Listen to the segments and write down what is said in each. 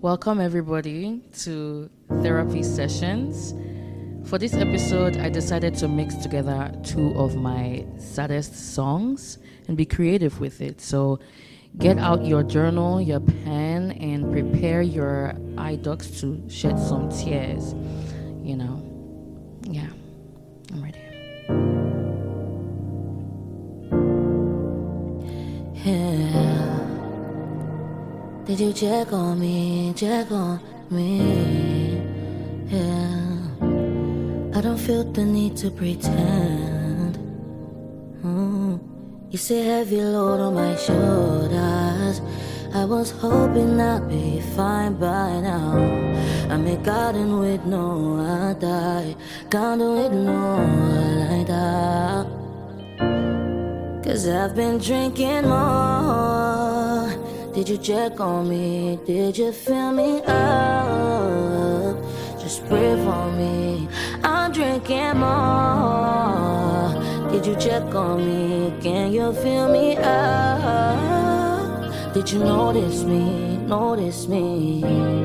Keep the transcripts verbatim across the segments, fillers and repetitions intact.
Welcome everybody to Therapy Sessions. For this episode, I decided to mix together two of my saddest songs and be creative with it. So get out your journal, your pen, and prepare your eye ducts to shed some tears. You know, yeah, I'm ready. Yeah. Did you check on me, check on me? Yeah. I don't feel the need to pretend. Mm. You say heavy load on my shoulders. I was hoping I'd be fine by now. I'm a garden with no other. Can't do it no like that. Cause I've been drinking more. Did you check on me? Did you fill me up? Just pray for me. I'm drinking more. Did you check on me? Can you fill me up? Did you notice me? Notice me?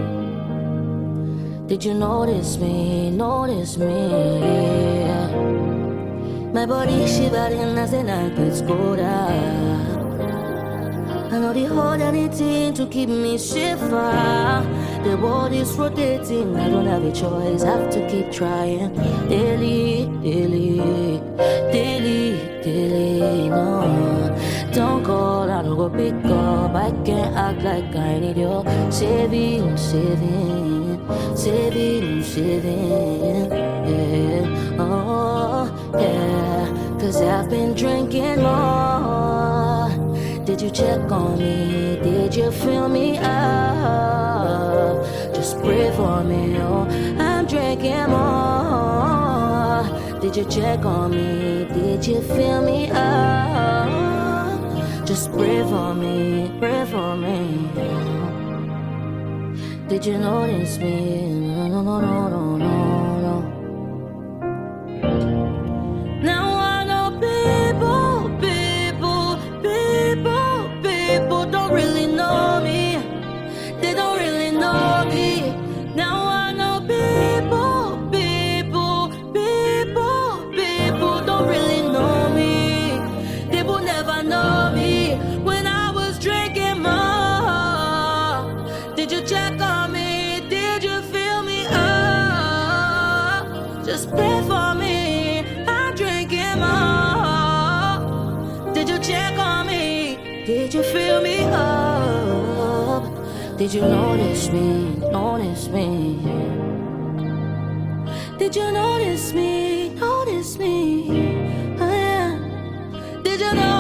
Did you notice me? Notice me? My body shivering as the night gets colder. I know the hold anything to keep me shiver. The world is rotating, I don't have a choice, have to keep trying. Daily, daily, daily, daily, no. Don't call, I don't go pick up. I can't act like I need your saving, saving, saving, saving, yeah, oh, yeah. Cause I've been drinking more. Did you check on me? Did you fill me up? Just pray for me, oh, I'm drinking more. Did you check on me? Did you fill me up? Just pray for me, pray for me. Did you notice me? No, no, no, no, no, no, no. Now I know people, people, people, people don't really know me. They don't really know me. Now I know people, people, people, people don't really know me. They will never know me. When I was drinking more, did you check on me? Did you fill me up? Just pray for me. I'm drinking more. Did you check on me? Did you fill me up? Did you notice me? Notice me? Did you notice me? Notice me? Oh, yeah. Did you know?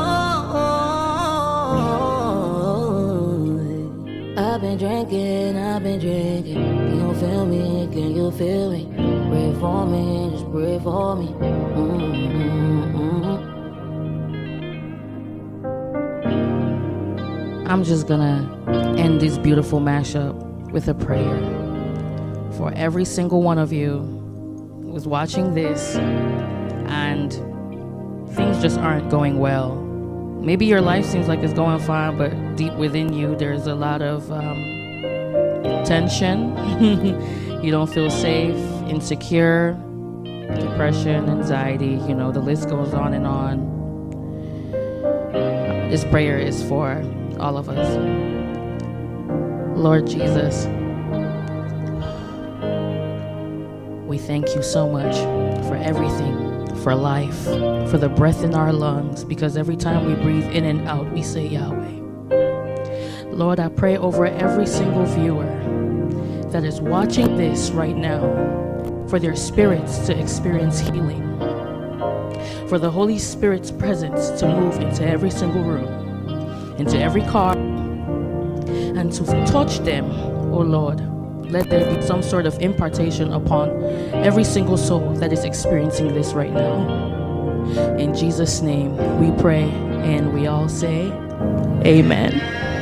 I've been drinking, I've been drinking. Can you feel me? Can you feel me? Pray for me, just pray for me. Mm-hmm. I'm just gonna end this beautiful mashup with a prayer for every single one of you who's watching this and things just aren't going well. Maybe your life seems like it's going fine, but deep within you there's a lot of um, tension. You don't feel safe, insecure, depression, anxiety, you know, the list goes on and on. This prayer is for all of us. Lord Jesus, we thank you so much for everything, for life, for the breath in our lungs, because every time we breathe in and out, we say Yahweh. Lord, I pray over every single viewer that is watching this right now, for their spirits to experience healing, for the Holy Spirit's presence to move into every single room, into every car, and to touch them, oh Lord. Let there be some sort of impartation upon every single soul that is experiencing this right now. In Jesus' name we pray, and we all say, Amen.